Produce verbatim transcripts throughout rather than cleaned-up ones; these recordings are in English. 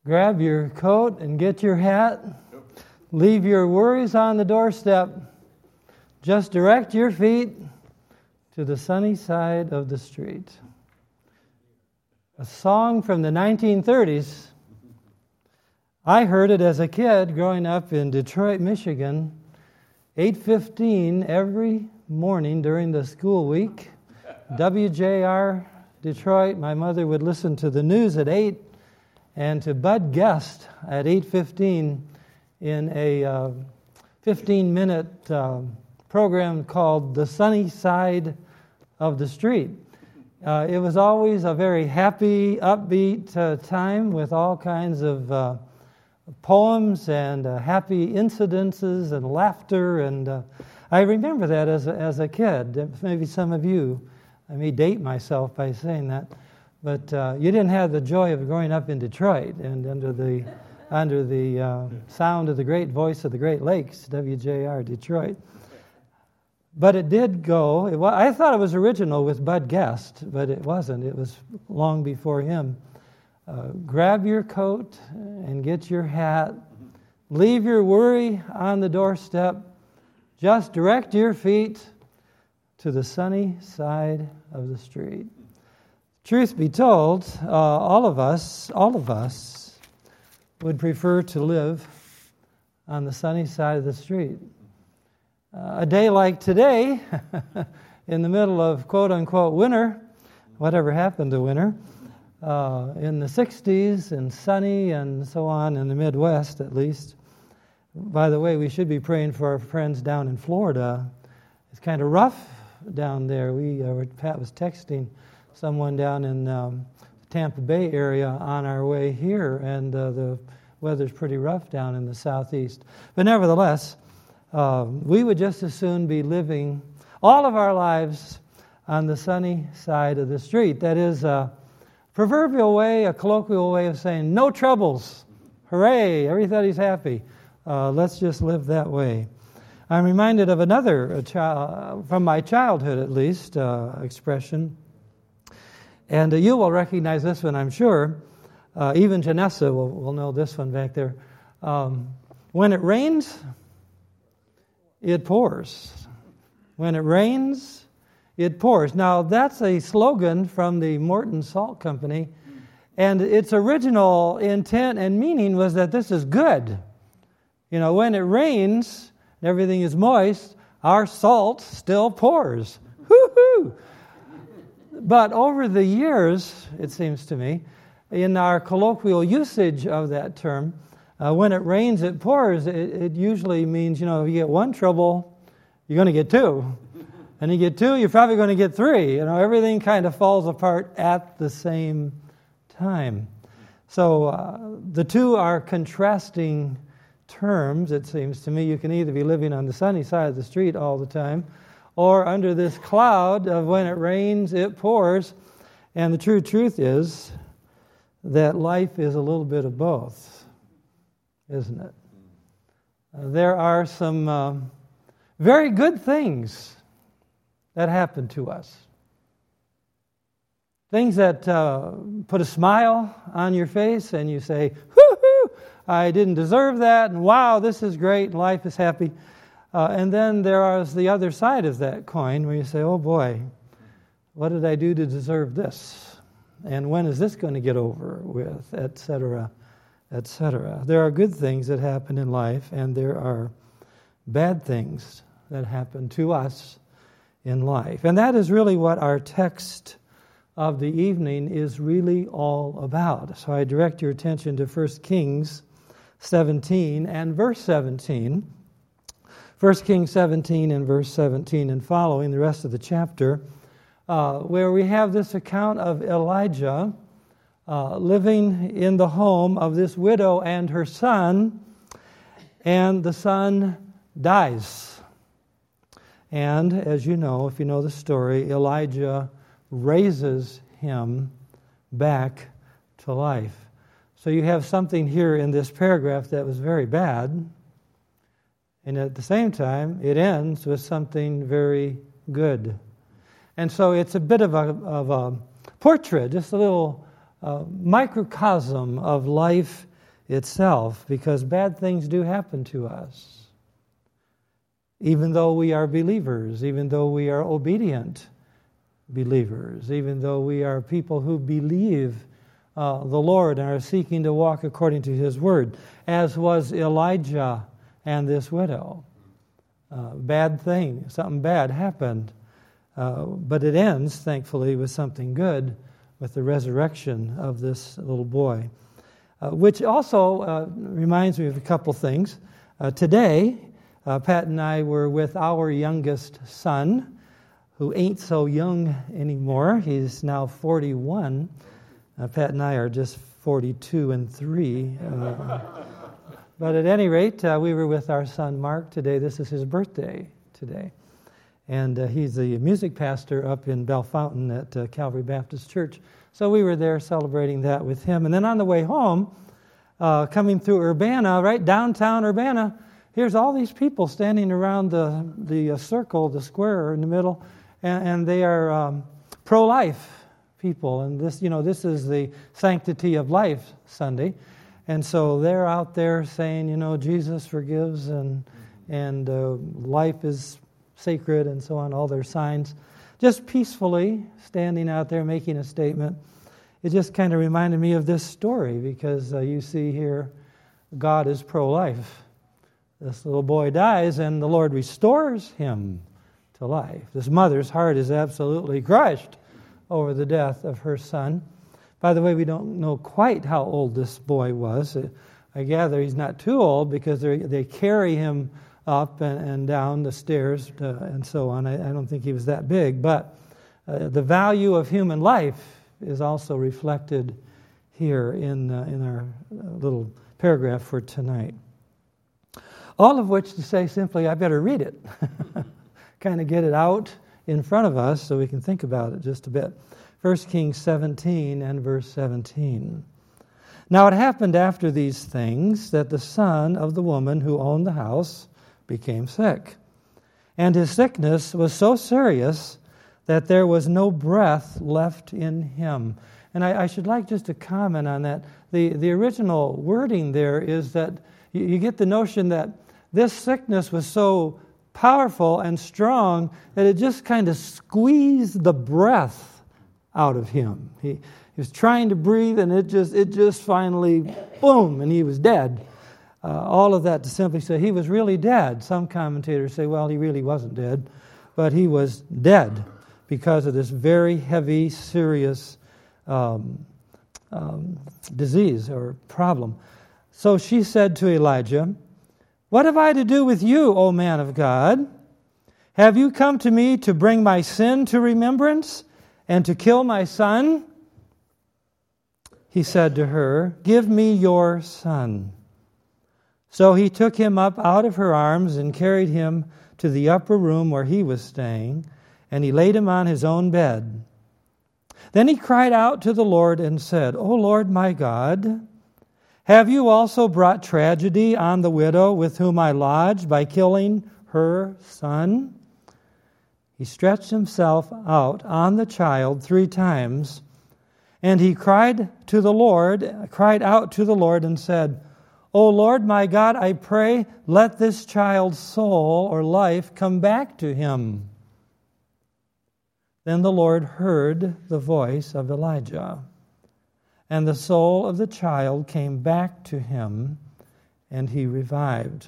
Grab your coat and get your hat. Leave your worries on the doorstep. Just direct your feet to the sunny side of the street. A song from the nineteen thirties. I heard it as a kid growing up in Detroit, Michigan, eight fifteen every morning during the school week. W J R Detroit, my mother would listen to the news at eight and to Bud Guest at eight fifteen in a uh, fifteen-minute uh, program called The Sunny Side of the Street. Uh, it was always a very happy, upbeat uh, time with all kinds of uh, poems and uh, happy incidences and laughter. And uh, I remember that as a, as a kid. Maybe some of you, I may date myself by saying that, but uh, you didn't have the joy of growing up in Detroit and under the under the uh, sound of the great voice of the Great Lakes, W J R Detroit. But it did go. It was, I thought it was original with Bud Guest, but it wasn't. It was long before him. Uh, grab your coat and get your hat. Leave your worry on the doorstep. Just direct your feet to the sunny side of the street. Truth be told, uh, all of us, all of us would prefer to live on the sunny side of the street. Uh, a day like today, in the middle of quote-unquote winter, whatever happened to winter, uh, in the sixties and sunny and so on in the Midwest at least. By the way, we should be praying for our friends down in Florida. It's kind of rough down there. We uh, Pat was texting someone down in um, the Tampa Bay area on our way here, and uh, the weather's pretty rough down in the southeast. But nevertheless, uh, we would just as soon be living all of our lives on the sunny side of the street. That is a proverbial way, a colloquial way of saying, no troubles. Hooray, everybody's happy. Uh, let's just live that way. I'm reminded of another, uh, child, from my childhood at least, uh, expression. And uh, you will recognize this one, I'm sure. Uh, even Janessa will, will know this one back there. Um, when it rains, it pours. When it rains, it pours. Now, that's a slogan from the Morton Salt Company. And its original intent and meaning was that this is good. You know, when it rains and everything is moist, our salt still pours. Woo-hoo! But over the years, it seems to me, in our colloquial usage of that term, uh, when it rains, it pours, it, it usually means, you know, if you get one trouble, you're going to get two. And you get two, you're probably going to get three. You know, everything kind of falls apart at the same time. So uh, the two are contrasting terms, it seems to me. You can either be living on the sunny side of the street all the time, or under this cloud of when it rains, it pours. And the true truth is that life is a little bit of both, isn't it? Uh, there are some uh, very good things that happen to us. Things that uh, put a smile on your face and you say, whoo-hoo, I didn't deserve that, and wow, this is great, and life is happy. Uh, and then there is the other side of that coin where you say, oh boy, what did I do to deserve this? And when is this going to get over with, et cetera, et cetera. There are good things that happen in life, and there are bad things that happen to us in life. And that is really what our text of the evening is really all about. So I direct your attention to First Kings seventeen and verse seventeen. First Kings seventeen and verse seventeen and following, the rest of the chapter, uh, where we have this account of Elijah uh, living in the home of this widow and her son, and the son dies. And as you know, if you know the story, Elijah raises him back to life. So you have something here in this paragraph that was very bad, and at the same time, it ends with something very good. And so it's a bit of a, of a portrait, just a little uh, microcosm of life itself, because bad things do happen to us. Even though we are believers, even though we are obedient believers, even though we are people who believe uh, the Lord and are seeking to walk according to His Word, as was Elijah and this widow. Uh, bad thing, something bad happened, uh, but it ends, thankfully, with something good, with the resurrection of this little boy. Uh, which also uh, reminds me of a couple things. Uh, today, uh, Pat and I were with our youngest son, who ain't so young anymore. He's now forty-one. Uh, Pat and I are just forty-two and three. Uh, but at any rate, uh, we were with our son Mark today. This is his birthday today. And uh, he's the music pastor up in Bellefontaine at uh, Calvary Baptist Church. So we were there celebrating that with him. And then on the way home, uh, coming through Urbana, right downtown Urbana, here's all these people standing around the the uh, circle, the square in the middle, and, and they are um, pro-life people. And this, you know, this is the Sanctity of Life Sunday. And so they're out there saying, you know, Jesus forgives and, and uh, life is sacred and so on, all their signs, just peacefully standing out there making a statement. It just kind of reminded me of this story, because uh, you see here, God is pro-life. This little boy dies and the Lord restores him to life. This mother's heart is absolutely crushed over the death of her son. By the way, we don't know quite how old this boy was. I gather he's not too old, because they carry him up and, and down the stairs uh, and so on. I, I don't think he was that big, but uh, the value of human life is also reflected here in uh, in our little paragraph for tonight. All of which to say simply, I better read it. Kind of get it out in front of us so we can think about it just a bit. First Kings seventeen and verse seventeen. Now it happened after these things that the son of the woman who owned the house became sick. And his sickness was so serious that there was no breath left in him. And I, I should like just to comment on that. The, the original wording there is that you, you get the notion that this sickness was so powerful and strong that it just kind of squeezed the breath out of him. He, he was trying to breathe, and it just it just finally, boom, and he was dead. Uh, all of that to simply say he was really dead. Some commentators say, well, he really wasn't dead, but he was dead because of this very heavy, serious um, um, disease or problem. So she said to Elijah, "What have I to do with you, O man of God? Have you come to me to bring my sin to remembrance and to kill my son?" He said to her, "Give me your son." So he took him up out of her arms and carried him to the upper room where he was staying, and he laid him on his own bed. Then he cried out to the Lord and said, "O Lord my God, have you also brought tragedy on the widow with whom I lodged by killing her son?" He stretched himself out on the child three times, and he cried to the Lord, cried out to the Lord and said, "O Lord my God, I pray, let this child's soul or life come back to him." Then the Lord heard the voice of Elijah, and the soul of the child came back to him, and he revived.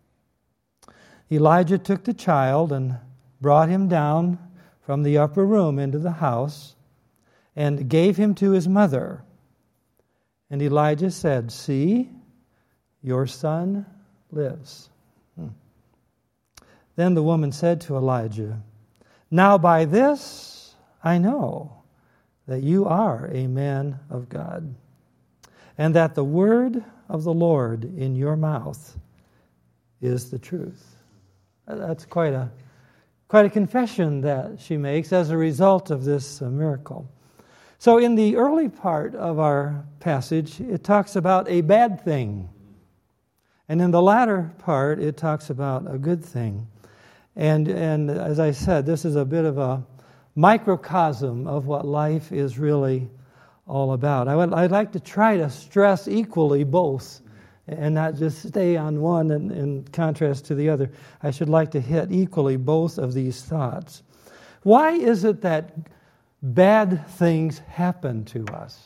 Elijah took the child and brought him down from the upper room into the house and gave him to his mother. And Elijah said, "See, your son lives." Hmm. Then the woman said to Elijah, "Now by this I know that you are a man of God, and that the word of the Lord in your mouth is the truth." That's quite a quite a confession that she makes as a result of this uh, miracle. So in the early part of our passage, it talks about a bad thing. And in the latter part, it talks about a good thing. And and as I said, this is a bit of a microcosm of what life is really all about. I would, I'd like to try to stress equally both and not just stay on one in, in contrast to the other. I should like to hit equally both of these thoughts. Why is it that bad things happen to us?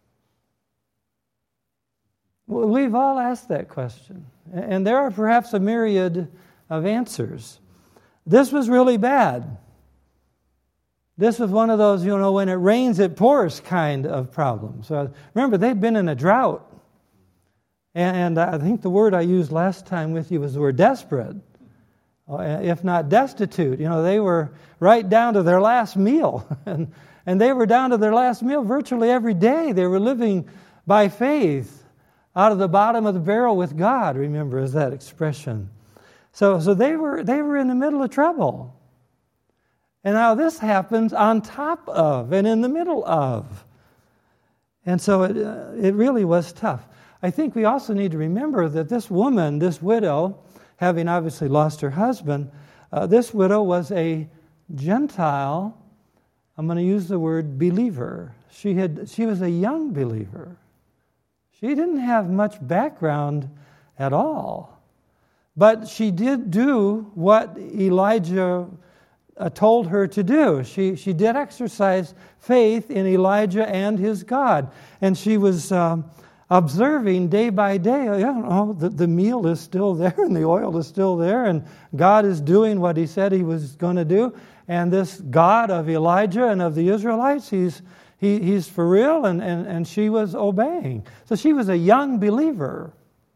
Well, we've all asked that question, and there are perhaps a myriad of answers. This was really bad. This was one of those, you know, when it rains, it pours kind of problems. So remember, they'd been in a drought. And I think the word I used last time with you was the word desperate, if not destitute. You know, they were right down to their last meal. And, and they were down to their last meal virtually every day. They were living by faith out of the bottom of the barrel with God, remember, is that expression. So, so they were they were in the middle of trouble. And now this happens on top of and in the middle of. And so it, uh, it really was tough. I think we also need to remember that this woman, this widow, having obviously lost her husband, uh, this widow was a Gentile, I'm going to use the word believer. She had she was a young believer. She didn't have much background at all. But she did do what Elijah uh, told her to do. She, she did exercise faith in Elijah and his God. And she was um, observing day by day, you know, the, the meal is still there and the oil is still there and God is doing what he said he was going to do. And this God of Elijah and of the Israelites, he's he, he's for real, and, and, and she was obeying. So she was a young believer.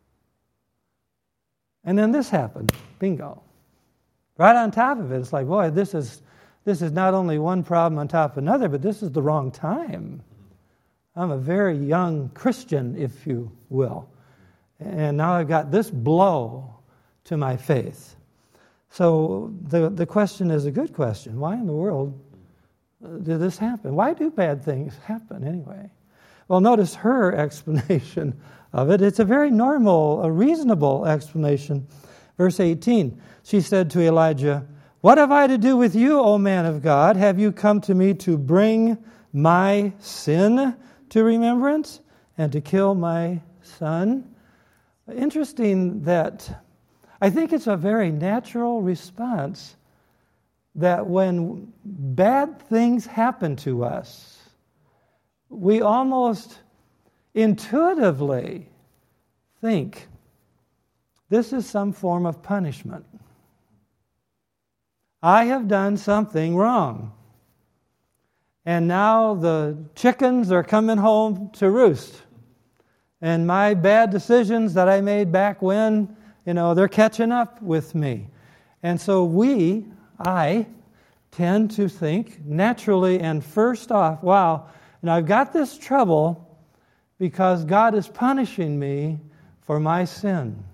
And then this happened. Bingo. Right on top of it. It's like, boy, this is this is not only one problem on top of another, but this is the wrong time. I'm a very young Christian, if you will. And now I've got this blow to my faith. So the, the question is a good question. Why in the world did this happen? Why do bad things happen anyway? Well, notice her explanation of it. It's a very normal, a reasonable explanation. Verse eighteen, she said to Elijah, "What have I to do with you, O man of God? Have you come to me to bring my sin to remembrance and to kill my son?" Interesting that I think it's a very natural response that when bad things happen to us, we almost intuitively think this is some form of punishment. I have done something wrong. And now the chickens are coming home to roost. And my bad decisions that I made back when, you know, they're catching up with me. And so we, I, tend to think naturally and first off, wow, and I've got this trouble because God is punishing me for my sin.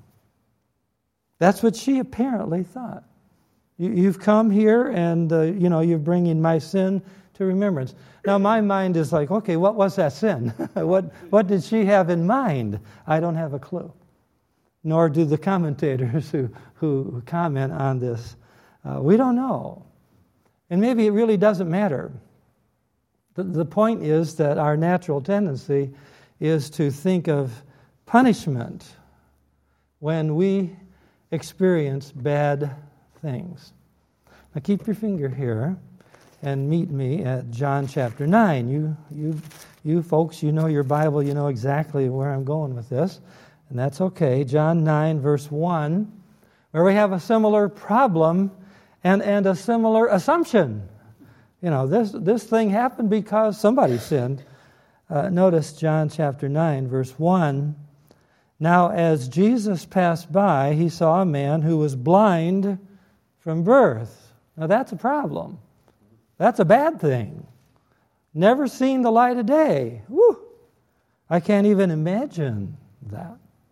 That's what she apparently thought. You, you've come here and, uh, you know, you're bringing my sin to remembrance. Now, my mind is like, okay, what was that sin? what what did she have in mind? I don't have a clue. Nor do the commentators who, who comment on this. Uh, we don't know. And maybe it really doesn't matter. The, the point is that our natural tendency is to think of punishment when we experience bad things. Now keep your finger here and meet me at John chapter nine. You, you, you folks, you know your Bible, you know exactly where I'm going with this, and that's okay. John nine, verse one, where we have a similar problem and, and a similar assumption. You know, this, this thing happened because somebody sinned. Uh, notice John chapter nine, verse one. Now, as Jesus passed by, he saw a man who was blind from birth. Now, that's a problem. That's a bad thing. Never seen the light of day. Woo! I can't even imagine that.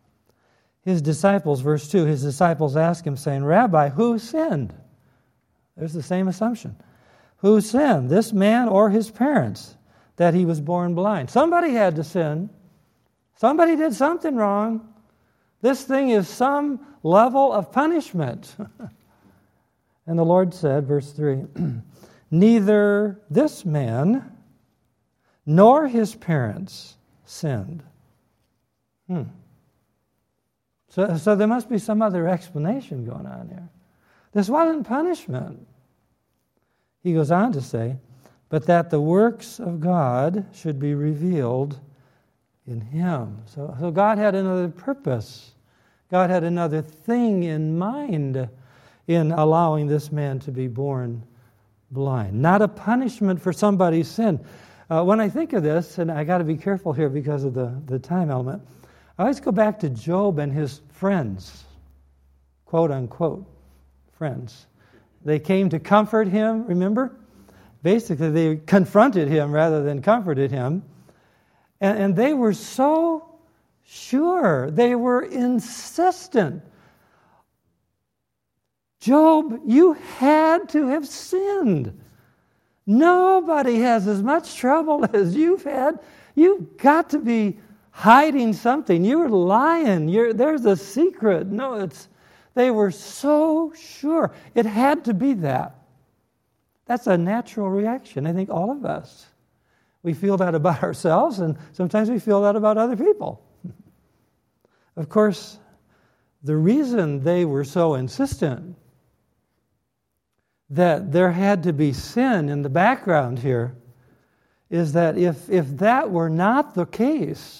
His disciples, verse two, his disciples asked him, saying, "Rabbi, who sinned?" There's the same assumption. Who sinned, this man or his parents, that he was born blind? Somebody had to sin. Somebody did something wrong. This thing is some level of punishment. And the Lord said, verse three, "Neither this man nor his parents sinned. Hmm. So, so there must be some other explanation going on here. This wasn't punishment. He goes on to say, but that the works of God should be revealed in him. So, so God had another purpose. God had another thing in mind in allowing this man to be born blind. Not a punishment for somebody's sin. Uh, when I think of this, and I got to be careful here because of the, the time element, I always go back to Job and his friends, quote unquote, friends. They came to comfort him, remember? Basically, they confronted him rather than comforted him. And, and they were so sure. They were insistent. Job, you had to have sinned. Nobody has as much trouble as you've had. You've got to be hiding something. You're lying. You're, there's a secret. No, it's. They were so sure. It had to be that. That's a natural reaction. I think all of us. We feel that about ourselves, and sometimes we feel that about other people. Of course, the reason they were so insistent that there had to be sin in the background here is that if, if that were not the case,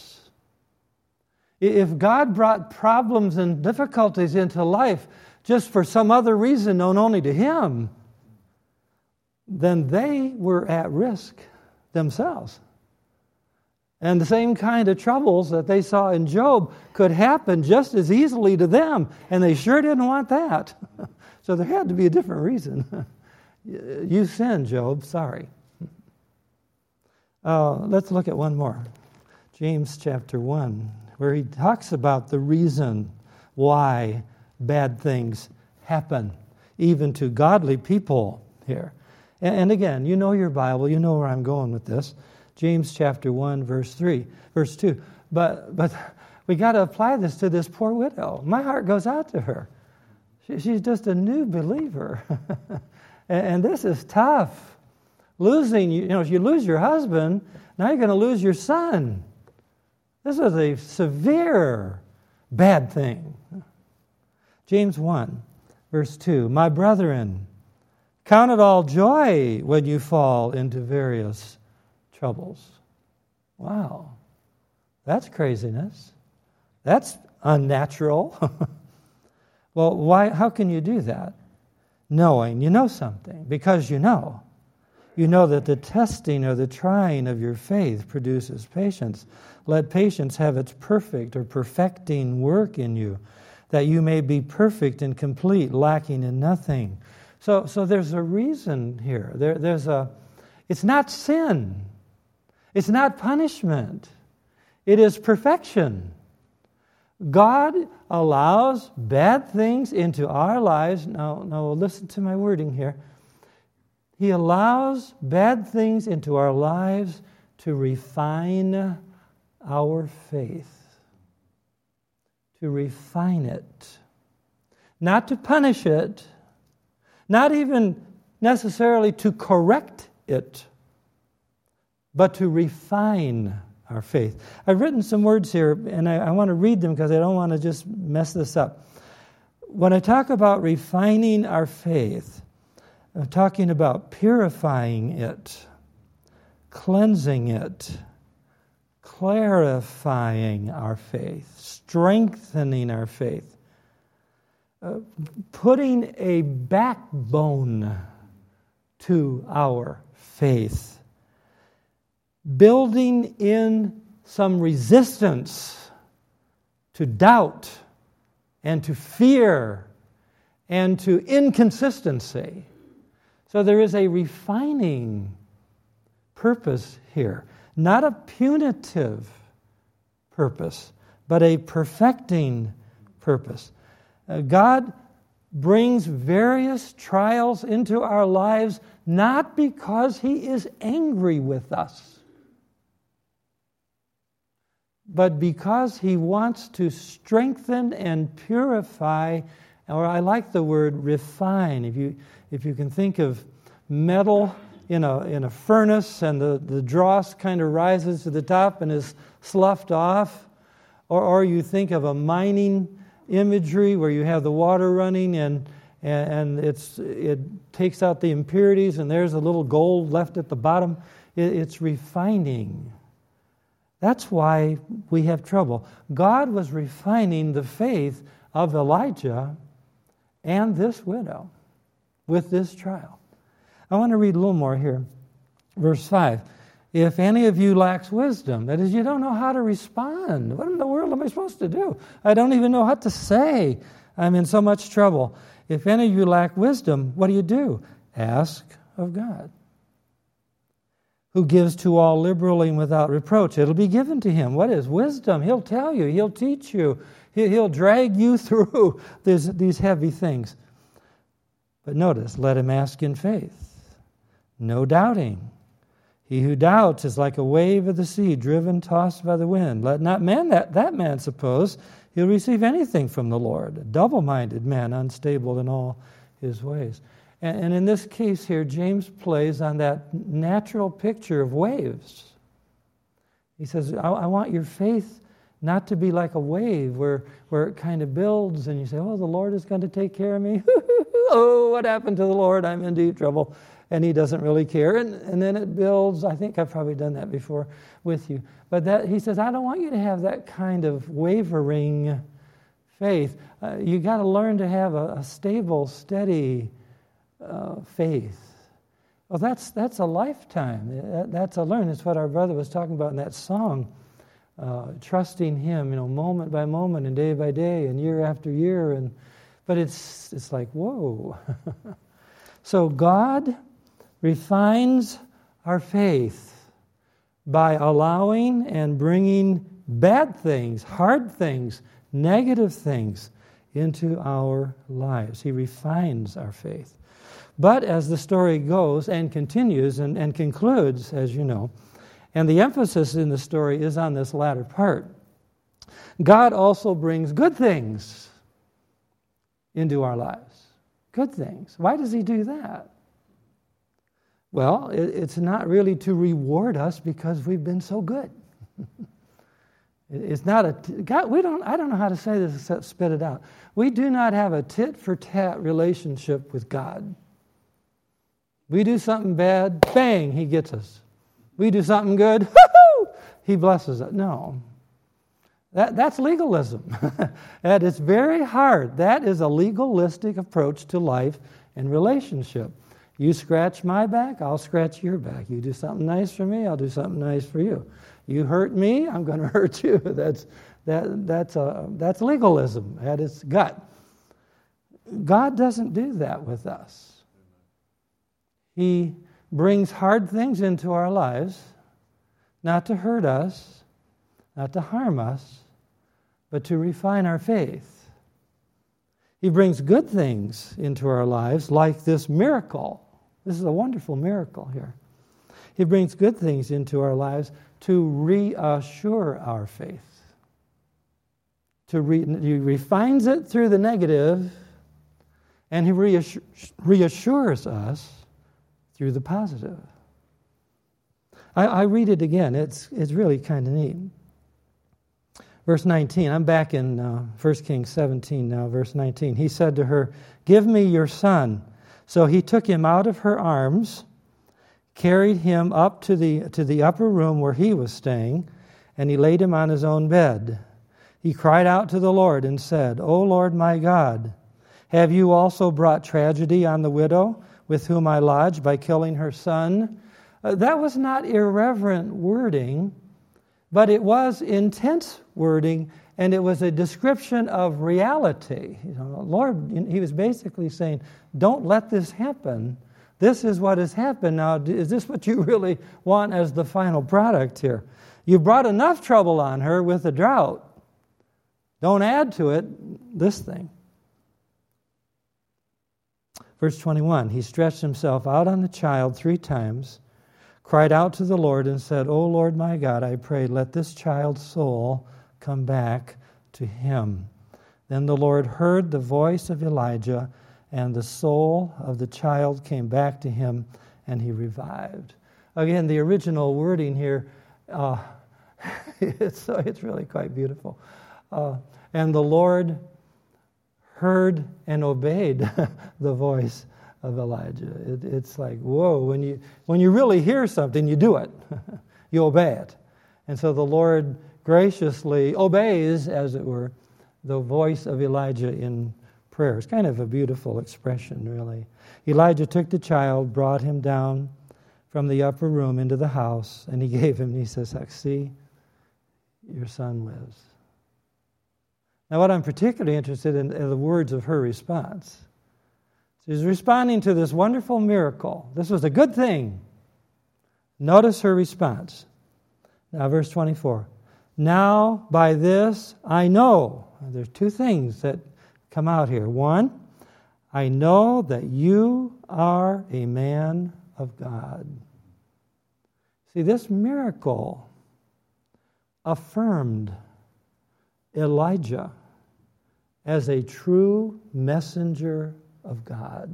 if God brought problems and difficulties into life just for some other reason known only to Him, then they were at risk themselves. And the same kind of troubles that they saw in Job could happen just as easily to them, and they sure didn't want that. So there had to be a different reason. You sinned, Job, sorry. Uh, let's look at one more. James chapter one, where he talks about the reason why bad things happen, even to godly people here. And, and again, you know your Bible, you know where I'm going with this. James chapter one, verse three, verse two. But but we got to apply this to this poor widow. My heart goes out to her. She, she's just a new believer. and, and this is tough. Losing, you know, if you lose your husband, now you're going to lose your son. This is a severe bad thing. James one, verse two. My brethren, count it all joy when you fall into various troubles. Wow. That's craziness. That's unnatural. Well, why? How can you do that? Knowing you know something. Because you know. You know that the testing or the trying of your faith produces patience. Let patience have its perfect or perfecting work in you, that you may be perfect and complete, lacking in nothing. So, so there's a reason here. There, there's a. It's not sin. It's not punishment. It is perfection. God allows bad things into our lives. Now, now listen to my wording here. He allows bad things into our lives to refine our faith. To refine it. Not to punish it. Not even necessarily to correct it. But to refine our faith. I've written some words here, and I, I want to read them because I don't want to just mess this up. When I talk about refining our faith, I'm talking about purifying it, cleansing it, clarifying our faith, strengthening our faith, uh, putting a backbone to our faith, building in some resistance to doubt and to fear and to inconsistency. So there is a refining purpose here, not a punitive purpose, but a perfecting purpose. Uh, God brings various trials into our lives not because He is angry with us, but because He wants to strengthen and purify, or I like the word refine. If you if you can think of metal in a in a furnace and the, the dross kind of rises to the top and is sloughed off. Or, or you think of a mining imagery where you have the water running and and, and it's it takes out the impurities and there's a little gold left at the bottom. It, it's refining. That's why we have trouble. God was refining the faith of Elijah and this widow with this trial. I want to read a little more here. Verse five. If any of you lacks wisdom, that is, you don't know how to respond. What in the world am I supposed to do? I don't even know what to say. I'm in so much trouble. If any of you lack wisdom, what do you do? Ask of God, who gives to all liberally and without reproach. It'll be given to him. What is wisdom? He'll tell you. He'll teach you. He'll drag you through these, these heavy things. But notice, let him ask in faith, no doubting. He who doubts is like a wave of the sea, driven, tossed by the wind. Let not man that, that man suppose he'll receive anything from the Lord. A double-minded man, unstable in all his ways. And, and in this case here, James plays on that natural picture of waves. He says, I, I want your faith not to be like a wave where, where it kind of builds and you say, oh, the Lord is going to take care of me. Oh, what happened to the Lord? I'm in deep trouble. And he doesn't really care. And, and then it builds. I think I've probably done that before with you. But that he says, I don't want you to have that kind of wavering faith. Uh, you got to learn to have a, a stable, steady uh, faith. Well, that's that's a lifetime. That, that's a learn. It's what our brother was talking about in that song. Uh, trusting him, you know, moment by moment and day by day and year after year. And but it's it's like, whoa. So God refines our faith by allowing and bringing bad things, hard things, negative things into our lives. He refines our faith. But as the story goes and continues and, and concludes, as you know, and the emphasis in the story is on this latter part, God also brings good things into our lives. Good things. Why does he do that? Well, it, it's not really to reward us because we've been so good. It's not a God. We don't. I don't know how to say this except spit it out. We do not have a tit for tat relationship with God. We do something bad, bang, he gets us. We do something good, woo-hoo, he blesses us. No. That, that's legalism. And it's very hard. That is a legalistic approach to life and relationship. You scratch my back, I'll scratch your back. You do something nice for me, I'll do something nice for you. You hurt me, I'm going to hurt you. That's that that's a that's legalism at its gut. God doesn't do that with us. He brings hard things into our lives, not to hurt us, not to harm us, but to refine our faith. He brings good things into our lives, like this miracle. This is a wonderful miracle here. He brings good things into our lives to reassure our faith. To re, he refines it through the negative, and he reassure, reassures us through the positive. I, I read it again. It's it's really kind of neat. Verse nineteen, I'm back in uh, First Kings seventeen now, verse nineteen. He said to her, "Give me your son." So he took him out of her arms, carried him up to the to the upper room where he was staying, and he laid him on his own bed. He cried out to the Lord and said, "O Lord my God, have you also brought tragedy on the widow with whom I lodge by killing her son?" Uh, that was not irreverent wording, but it was intense wording, and it was a description of reality. You know, Lord, he was basically saying, don't let this happen. This is what has happened. Now, is this what you really want as the final product here? You brought enough trouble on her with the drought. Don't add to it this thing. Verse twenty-one, he stretched himself out on the child three times, cried out to the Lord and said, "O Lord my God, I pray, let this child's soul come back to him." Then the Lord heard the voice of Elijah, and the soul of the child came back to him, and he revived. Again, the original wording here, uh, it's, it's really quite beautiful. Uh, and the Lord heard and obeyed the voice of Elijah. It, it's like, whoa, when you when you really hear something, you do it. You obey it. And so the Lord graciously obeys, as it were, the voice of Elijah in prayer. It's kind of a beautiful expression, really. Elijah took the child, brought him down from the upper room into the house, and he gave him, he says, see, your son lives. Now, what I'm particularly interested in are the words of her response. She's responding to this wonderful miracle. This was a good thing. Notice her response. Now, verse twenty-four. Now, by this I know. There's two things that come out here. One, I know that you are a man of God. See, this miracle affirmed Elijah as a true messenger of God.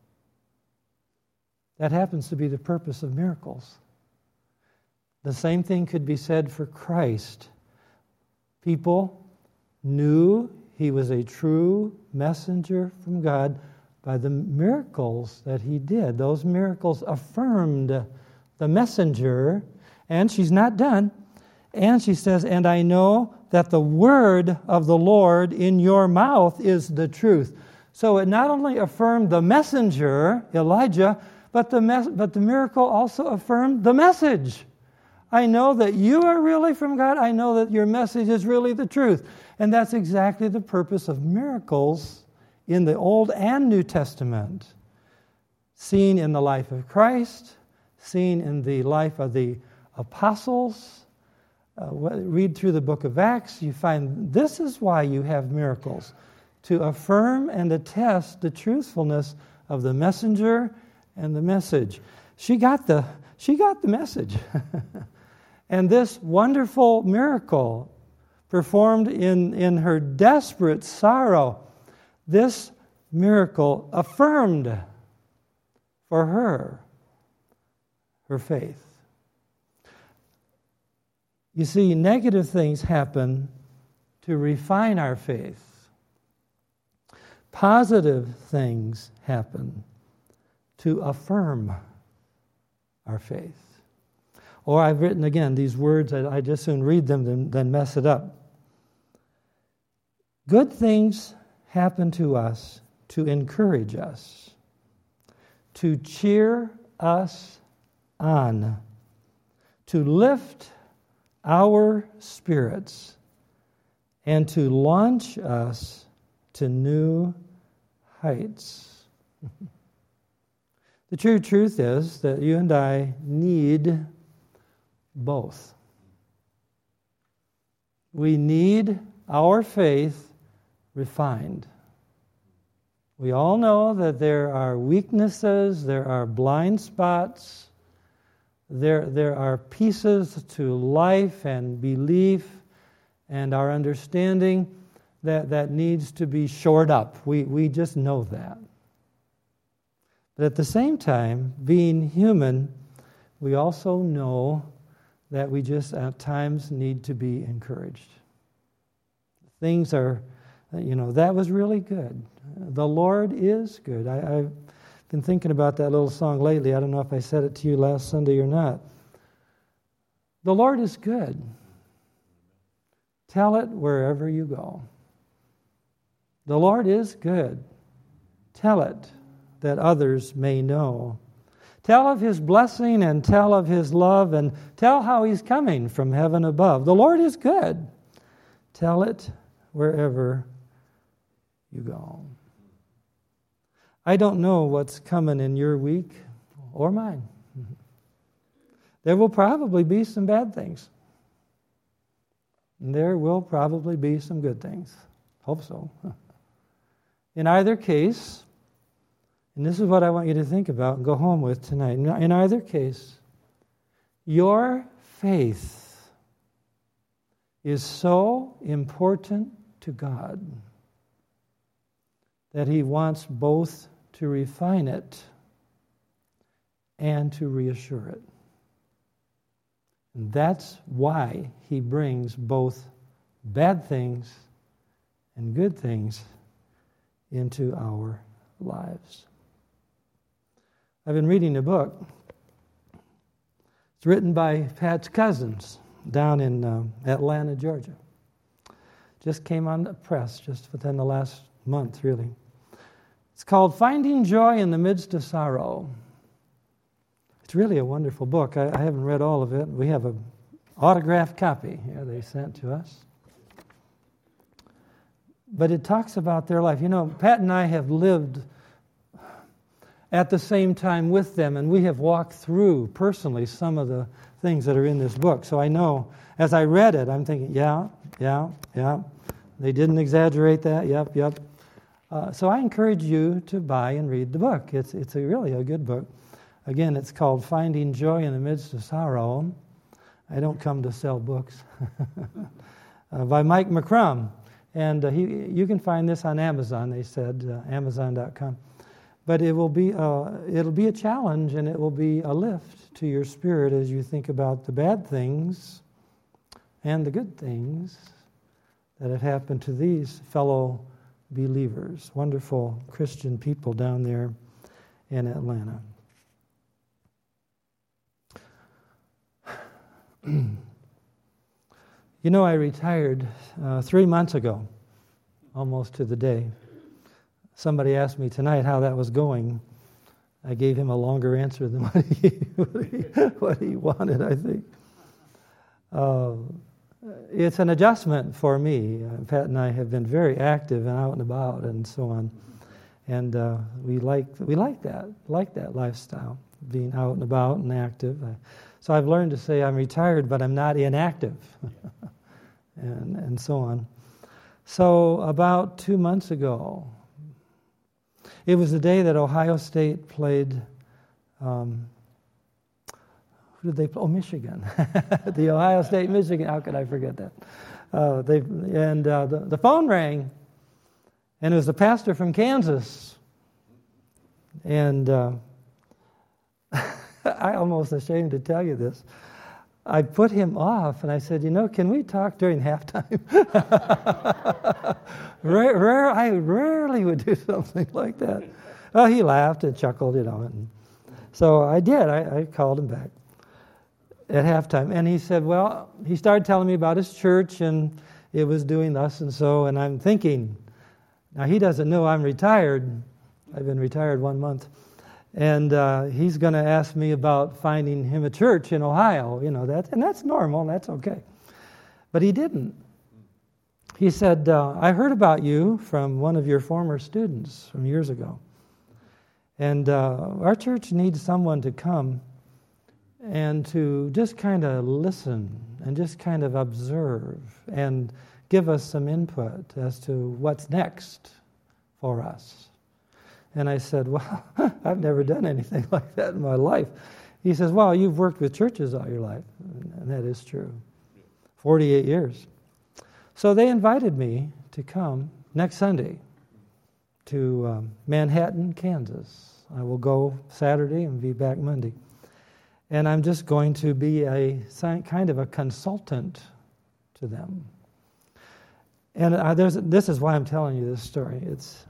That happens to be the purpose of miracles. The same thing could be said for Christ. People knew he was a true messenger from God by the miracles that he did. Those miracles affirmed the messenger, and she's not done. And she says, and I know that the word of the Lord in your mouth is the truth. So it not only affirmed the messenger, Elijah, but the mes- but the miracle also affirmed the message. I know that you are really from God. I know that your message is really the truth. And that's exactly the purpose of miracles in the Old and New Testament. Seen in the life of Christ, seen in the life of the apostles. Uh, read through the book of Acts, you find this is why you have miracles, to affirm and attest the truthfulness of the messenger and the message. She got the, she got the message. And this wonderful miracle performed in, in her desperate sorrow, this miracle affirmed for her her faith. You see, negative things happen to refine our faith. Positive things happen to affirm our faith. Or I've written, again, these words, I, I just soon read them than, than mess it up. Good things happen to us to encourage us, to cheer us on, to lift our spirits, and to launch us to new heights. The true truth is that you and I need both. We need our faith refined. We all know that there are weaknesses, there are blind spots, there, there are pieces to life and belief and our understanding that, that needs to be shored up. We, we just know that. But at the same time, being human, we also know that we just at times need to be encouraged. Things are, you know, that was really good. The Lord is good. I, I've been thinking about that little song lately. I don't know if I said it to you last Sunday or not. The Lord is good. Tell it wherever you go. The Lord is good. Tell it that others may know. Tell of His blessing and tell of His love and tell how He's coming from heaven above. The Lord is good. Tell it wherever you go. I don't know what's coming in your week or mine. There will probably be some bad things. And there will probably be some good things. Hope so. In either case, and this is what I want you to think about and go home with tonight. In either case, your faith is so important to God that He wants both to refine it and to reassure it. And that's why he brings both bad things and good things into our lives. I've been reading a book. It's written by Pat's cousins down in uh, Atlanta, Georgia. Just came on the press just within the last month, really. It's called Finding Joy in the Midst of Sorrow. It's really a wonderful book. I, I haven't read all of it. We have an autographed copy here they sent to us. But it talks about their life. You know, Pat and I have lived at the same time with them, and we have walked through personally some of the things that are in this book. So I know, as I read it, I'm thinking, yeah, yeah, yeah. They didn't exaggerate that. Yep, yep. Uh, so I encourage you to buy and read the book. It's it's a really a good book. Again, it's called Finding Joy in the Midst of Sorrow. I don't come to sell books. uh, by Mike McCrum. And uh, he, you can find this on Amazon, they said, uh, amazon dot com. But it will be uh, it'll be a challenge, and it will be a lift to your spirit as you think about the bad things and the good things that have happened to these fellow believers, wonderful Christian people down there in Atlanta. You know, I retired uh, three months ago, almost to the day. Somebody asked me tonight how that was going. I gave him a longer answer than what he, what he, what he wanted, I think. Uh, it's an adjustment for me. Uh, Pat and I have been very active and out and about and so on. And uh, we like we like that, like that lifestyle, being out and about and active. I, So I've learned to say I'm retired, but I'm not inactive, and and so on. So about two months ago, it was the day that Ohio State played, um, who did they play? Oh, Michigan. The Ohio State-Michigan, how could I forget that? Uh, they And uh, the, the phone rang, and it was the pastor from Kansas. And Uh, I'm almost ashamed to tell you this. I put him off, and I said, you know, can we talk during halftime? rare, rare, I rarely would do something like that. Well, he laughed and chuckled, you know. And so I did. I, I called him back at halftime. And he said, well, he started telling me about his church, and it was doing thus and so. And I'm thinking, now he doesn't know I'm retired. I've been retired one month. And uh, he's going to ask me about finding him a church in Ohio, you know, that, and that's normal, and that's okay. But he didn't. He said, uh, I heard about you from one of your former students from years ago. And uh, our church needs someone to come and to just kind of listen and just kind of observe and give us some input as to what's next for us. And I said, well, I've never done anything like that in my life. He says, well, you've worked with churches all your life. And that is true. forty-eight years. So they invited me to come next Sunday to um, Manhattan, Kansas. I will go Saturday and be back Monday. And I'm just going to be a kind of a consultant to them. And uh, there's, this is why I'm telling you this story. It's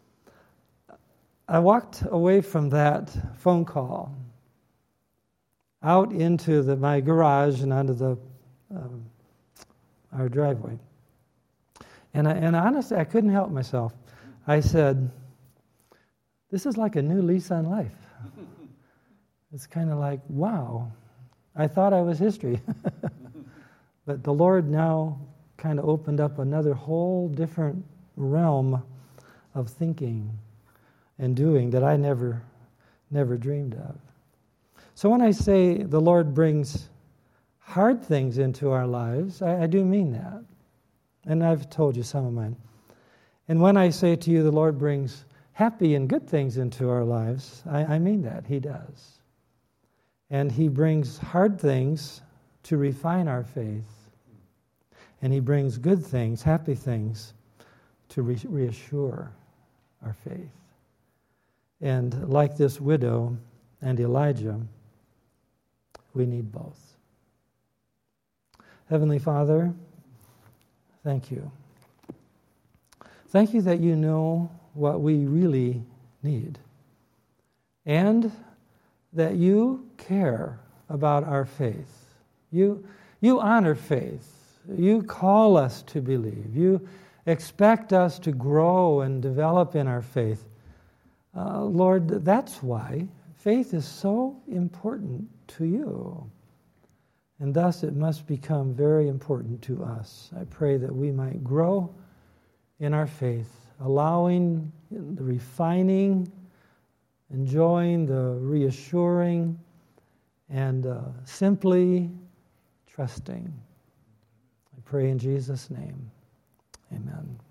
I walked away from that phone call out into the, my garage and onto the um, our driveway. And I, and honestly, I couldn't help myself. I said, this is like a new lease on life. It's kind of like, wow, I thought I was history. But the Lord now kind of opened up another whole different realm of thinking and doing that I never, never dreamed of. So when I say the Lord brings hard things into our lives, I, I do mean that. And I've told you some of mine. And when I say to you the Lord brings happy and good things into our lives, I, I mean that. He does. And He brings hard things to refine our faith. And He brings good things, happy things, to re- reassure our faith. And like this widow, and Elijah. We need both. Heavenly Father, thank you. Thank you that you know what we really need, and that you care about our faith. You, you honor faith. You call us to believe. You expect us to grow and develop in our faith. Uh, Lord, that's why faith is so important to you. And thus it must become very important to us. I pray that we might grow in our faith, allowing the refining, enjoying the reassuring, and uh, simply trusting. I pray in Jesus' name. Amen.